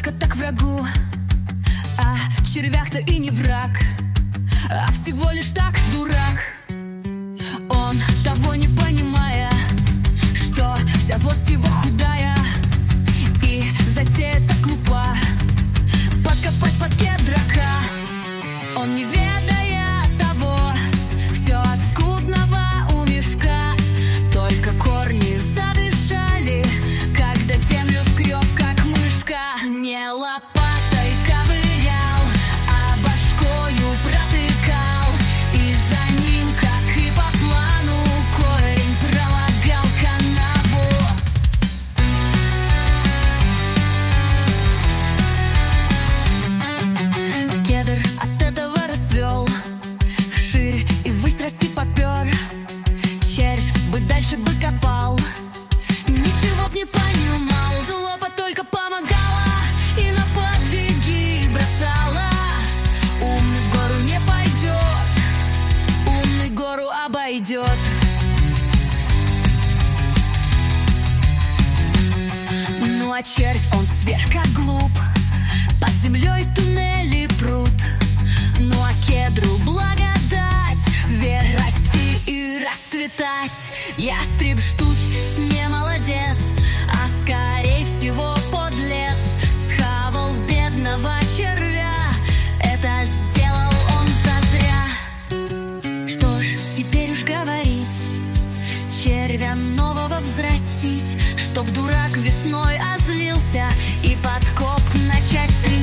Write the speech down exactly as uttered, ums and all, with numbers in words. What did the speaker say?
только так врагу. А червяк-то и не враг, а всего лишь так дурак. Он, того не понимая, что вся злость его худая, и затея так глупа — подкопать под кедрака. Он, не ведая того, все от скудного у мешка, только корни задышали, когда землю скреб, как мышка. Не лопатой ковырял, а башкою протыкал, и за ним, как и по плану, корень пролагал канаву. Кедр от этого расцвел, вширь и ввысь расти попер. Червь бы дальше бы копал, ничего б не понимал. Злоба только помогала и на подвиги бросала. Умный в гору не пойдет, умный гору обойдет. Ну а червь, он сверх как глуп, под землей туннели пруд. Ну а кедру благодать, вверх расти и расцветать. Ястреб штуть не молодец, а скорей всего подлец. Схавал бедного червя, это сделал он зазря. Что ж, теперь уж говорить, червя нового взрастить, чтоб дурак весной озлился и подкоп начать стрелять.